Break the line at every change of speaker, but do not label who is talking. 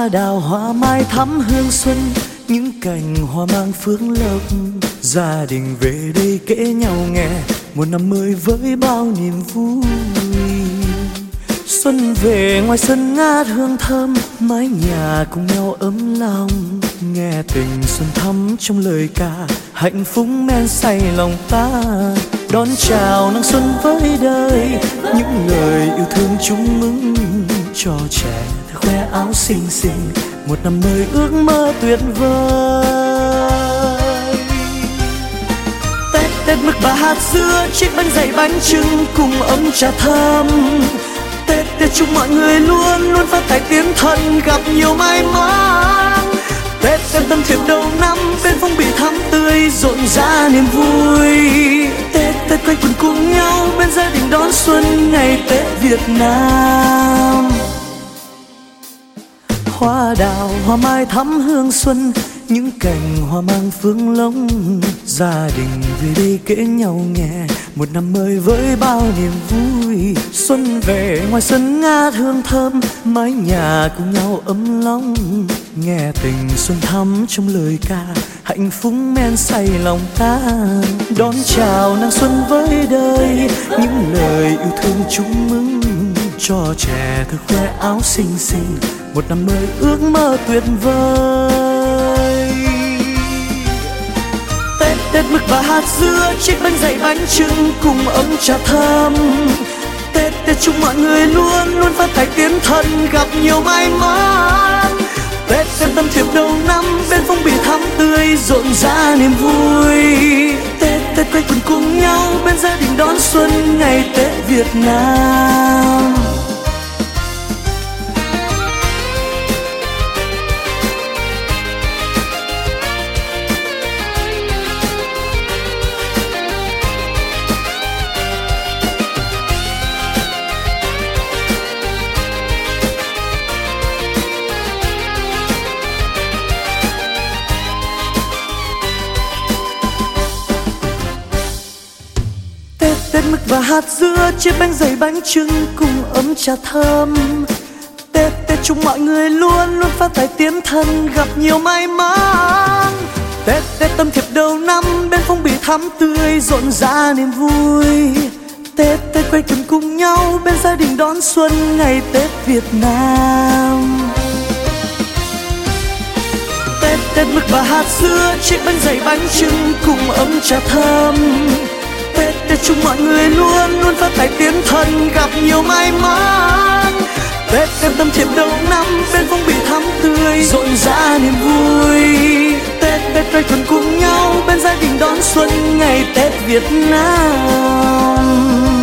Hoa đào hoa mai thắm hương xuân, những cành hoa mang phượng lộc. Gia đình về đây kể nhau nghe một năm mới với bao niềm vui. Xuân về ngoài sân ngát hương thơm, mái nhà cùng nhau ấm lòng. Nghe tình xuân thắm trong lời ca, hạnh phúc men say lòng ta. Đón chào nắng xuân với đời, những lời yêu thương chung mừng. Cho trẻ thơ khoe áo xinh xinh, một năm mới ước mơ tuyệt vời. Tết Tết mực và hạt dưa, chiếc bánh dày bánh trưng cùng ấm trà thơm. Tết Tết chúc mọi người luôn luôn phát tài tiến thần, gặp nhiều may mắn. Tết Tết tâm thiệp đầu năm, bên phong bì thắm tươi rộn rã niềm vui. Tết Tết quanh quần cùng nhau, bên gia đình đón xuân ngày Tết Việt Nam. Hoa đào hoa mai thắm hương xuân, những cành hoa mang phương lông. Gia đình về đây kể nhau nghe một năm mới với bao niềm vui. Xuân về ngoài sân ngát hương thơm, mái nhà cùng nhau ấm lòng. Nghe tình xuân thắm trong lời ca, hạnh phúc men say lòng ta. Đón chào nắng xuân với đời, những lời yêu thương chung mừng. Cho trẻ thơ khoe áo xinh xinh, một năm mới ước mơ tuyệt vời. Tết Tết mực và hạt dưa, chiếc bánh dày bánh trưng cùng ấm trà thơm. Tết Tết chúc mọi người luôn luôn phát tài tiến thần, gặp nhiều may mắn. Tết Tết tâm thiệp đầu năm, bên phong bì thắm tươi rộn rã niềm vui. Tết Tết quây quần cùng nhau, bên gia đình đón xuân ngày Tết Việt Nam. Tết mực và hạt dưa, chiếc bánh dày bánh trưng cùng ấm trà thơm. Tết Tết chúc mọi người luôn luôn phát tài tiến thần, gặp nhiều may mắn. Tết Tết tâm thiệp đầu năm, bên phong bì thắm tươi rộn rã niềm vui. Tết Tết quây quần cùng nhau, bên gia đình đón xuân ngày Tết Việt Nam. Tết Tết mực và hạt dưa, chiếc bánh dày bánh trưng cùng ấm trà thơm. Tết Tết chúc mọi người luôn luôn phát tài tiến thần, gặp nhiều may mắn. Tết Tết tâm thiệp đầu năm, bên phong bì thắm tươi rộn rã niềm vui. Tết Tết quây quần cùng nhau, bên gia đình đón xuân ngày Tết Việt Nam.